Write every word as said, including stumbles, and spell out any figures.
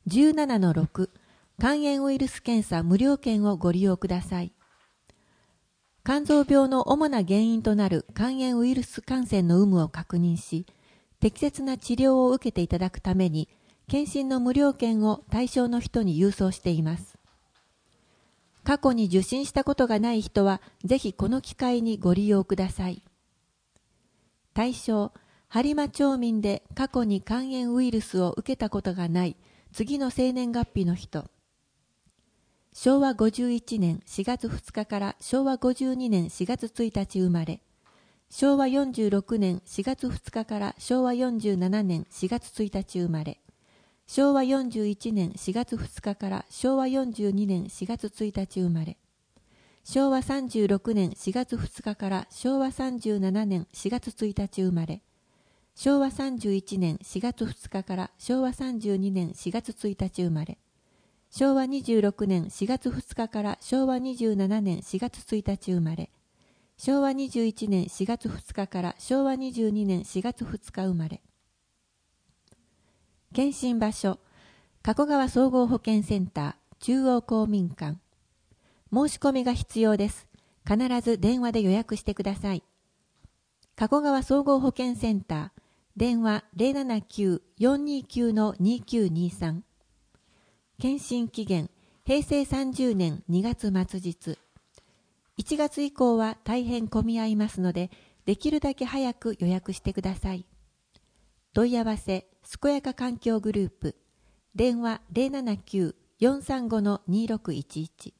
じゅうななのろく 肝炎ウイルス検査無料券をご利用ください。肝臓病の主な原因となる肝炎ウイルス感染の有無を確認し、適切な治療を受けていただくために、検診の無料券を対象の人に郵送しています。過去に受診したことがない人は、ぜひこの機会にご利用ください。対象、播磨町民で過去に肝炎ウイルスを受けたことがない次の生年月日の人。しょうわごじゅういちねんしがつふつかからしょうわごじゅうにねんしがつついたち生まれ。しょうわよんじゅうろくねんしがつふつかからしょうわよんじゅうななねんしがつついたち生まれ。しょうわよんじゅういちねんしがつふつかからしょうわよんじゅうにねんしがつついたち生まれ。しょうわさんじゅうろくねんしがつふつかからしょうわさんじゅうななねんしがつついたち生まれ。しょうわさんじゅういちねんしがつふつかからしょうわさんじゅうにねんしがつついたち生まれ。しょうわにじゅうろくねんしがつふつかからしょうわにじゅうななねんしがつついたち生まれ。しょうわにじゅういちねんしがつふつかからしょうわにじゅうにねんしがつふつか生まれ。検診場所、加古川総合保健センター中央公民館。申し込みが必要です。必ず電話で予約してください。加古川総合保健センター、電話 ゼロななきゅう よんにきゅう にきゅうにさん。検診期限、へいせいさんじゅうねんにがつ末日。いちがつ以降は大変混み合いますので、できるだけ早く予約してください。問い合わせ、すこやか環境グループ。電話 ゼロななきゅう よんさんご にろくいちいち。